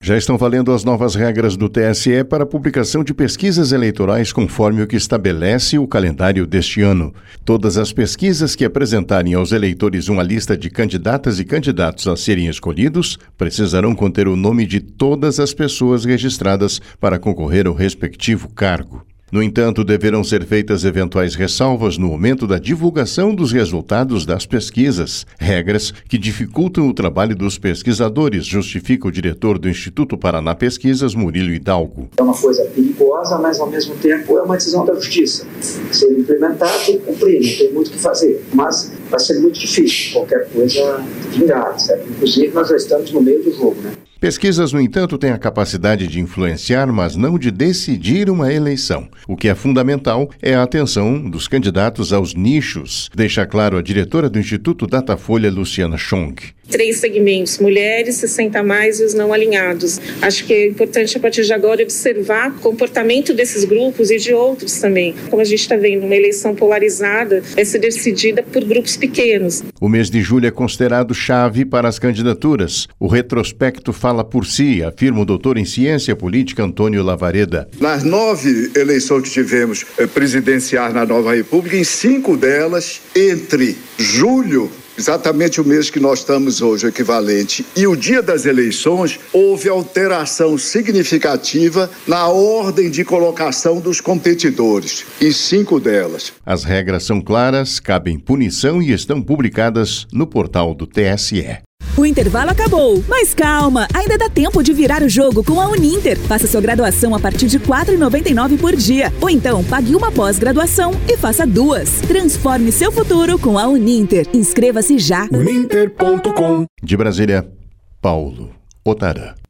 Já estão valendo as novas regras do TSE para a publicação de pesquisas eleitorais conforme o que estabelece o calendário deste ano. Todas as pesquisas que apresentarem aos eleitores uma lista de candidatas e candidatos a serem escolhidos precisarão conter o nome de todas as pessoas registradas para concorrer ao respectivo cargo. No entanto, deverão ser feitas eventuais ressalvas no momento da divulgação dos resultados das pesquisas, regras que dificultam o trabalho dos pesquisadores, justifica o diretor do Instituto Paraná Pesquisas, Murilo Hidalgo. É uma coisa perigosa, mas ao mesmo tempo é uma decisão da justiça. Se implementar, tem que cumprir, não tem muito o que fazer. Mas vai ser muito difícil qualquer coisa vingar, certo? Inclusive, nós já estamos no meio do jogo, né? Pesquisas, no entanto, têm a capacidade de influenciar, mas não de decidir uma eleição. O que é fundamental é a atenção dos candidatos aos nichos, deixa claro a diretora do Instituto Datafolha, Luciana Chong. 3 segmentos, mulheres, 60 a mais e os não alinhados. Acho que é importante, a partir de agora, observar o comportamento desses grupos e de outros também. Como a gente está vendo, uma eleição polarizada vai ser decidida por grupos pequenos. O mês de julho é considerado chave para as candidaturas. O retrospecto fala por si, afirma o doutor em ciência política Antônio Lavareda. Nas 9 eleições que tivemos presidenciais na Nova República, em 5 delas, entre julho, exatamente o mês que nós estamos hoje, o equivalente, e o dia das eleições, houve alteração significativa na ordem de colocação dos competidores, em 5 delas. As regras são claras, cabem punição e estão publicadas no portal do TSE. O intervalo acabou, mas calma, ainda dá tempo de virar o jogo com a Uninter. Faça sua graduação a partir de R$ 4,99 por dia. Ou então, pague uma pós-graduação e faça 2. Transforme seu futuro com a Uninter. Inscreva-se já. Uninter.com. De Brasília, Paulo Otarã.